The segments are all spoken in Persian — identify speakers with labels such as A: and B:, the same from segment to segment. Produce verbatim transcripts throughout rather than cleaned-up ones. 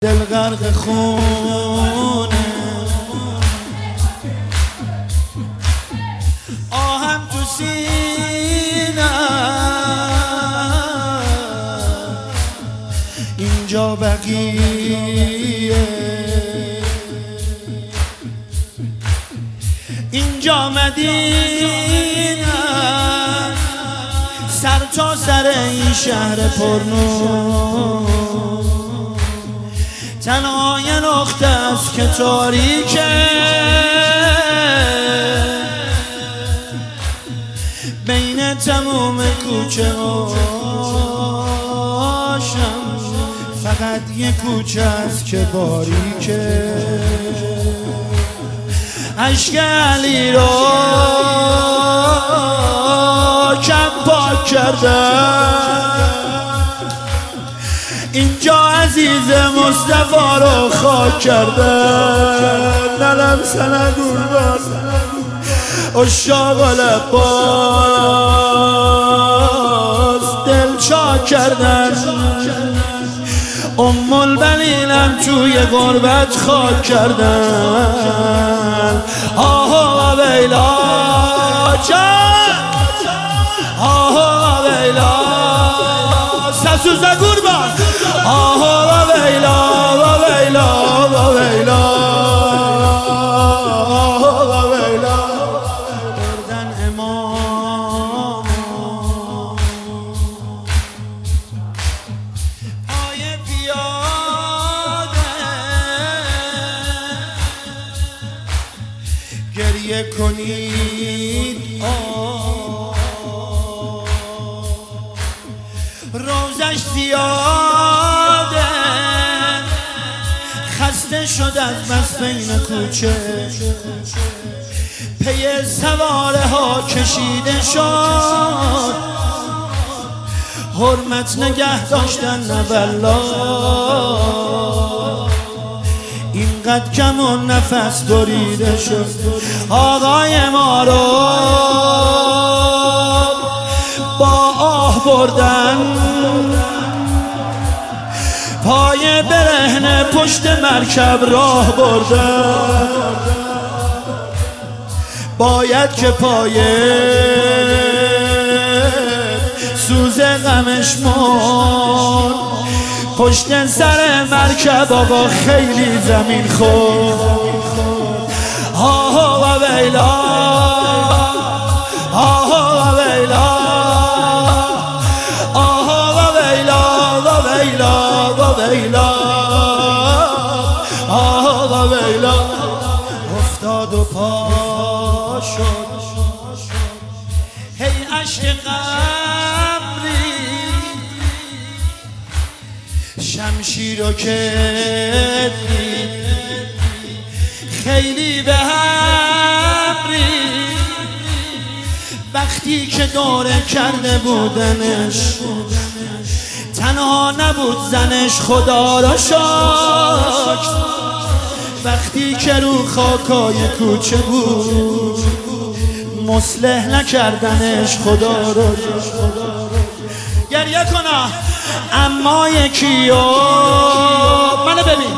A: دل غرق خونه، آهم تو سینه، اینجا بقیه، اینجا مدینه، سر تا سر این شهر پرنور، تنها یه نقطه است که تاریکه، بین تموم کوچه هاشم فقط یه کوچه است که باریکه. عشق علی رو کم پاک کردم، اینجا عزیز مصطفی رو خاک کردن. نلم سنه گربان اشاق لباس دل چاک کردن، ام البنینم توی غربت خاک کردن. آها ویلا چند، آها ویلا سسوز گربان، آها و ویلا و ویلا و ویلا آها و ویلا. بردن امام پای پیاده، گریه کنید آه روزش زیاده، خسته شد از بس بین کوچه، پی سواره ها کشیده شد، حرمت نگه داشتن نه والله، اینقدر کم و نفس بریده شد. آقای ما رو با آه بردن، پای برهنه پشت مرکب راه بردن، باید که پای سوز غمش مرد، پشت سر مرکب آقا خیلی زمین خورد. آها و ویلا، آها و ویلا، آها و ویلا و ویلا و ویلا، آها و ویلا. افتاد و پا شد، هی عشق قمری، شمشیر و کتری خیلی به هم ریخت، وقتی که دوره کرده بودنش، تنها نبود زنش خدا را شکر، وقتی که رو خاکای کوچه بود مصلح نکردنش خدا را شکر. گریه کنم اما یکیو منو ببین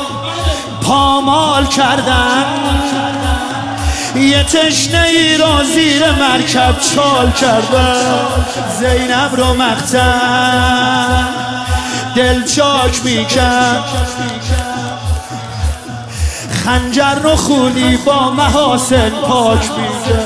A: پامال کردن، یه تشنه ای رو زیر مرکب چال کردن، زینب رو مقتن دل چاک میکرد، خنجر رو خونی با محاسن پاک میکرد.